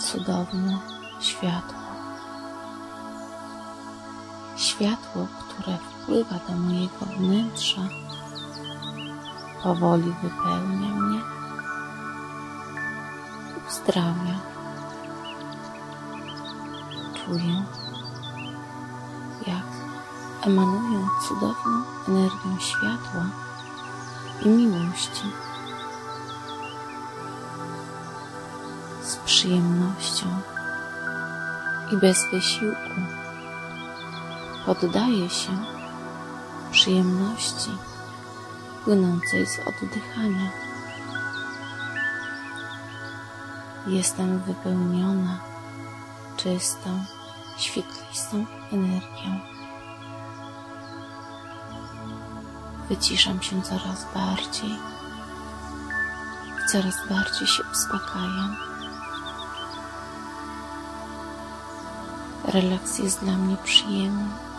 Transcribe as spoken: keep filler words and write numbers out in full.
cudowne światło. Światło, które wpływa do mojego wnętrza, powoli wypełnia mnie, uzdrawia. Czuję, jak emanuję cudowną energią światła i miłości. Z przyjemnością i bez wysiłku poddaję się przyjemności płynącej z oddychania. Jestem wypełniona czystą, świetlistą energią. Wyciszam się coraz bardziej i coraz bardziej się uspokajam. Relaks jest dla mnie przyjemny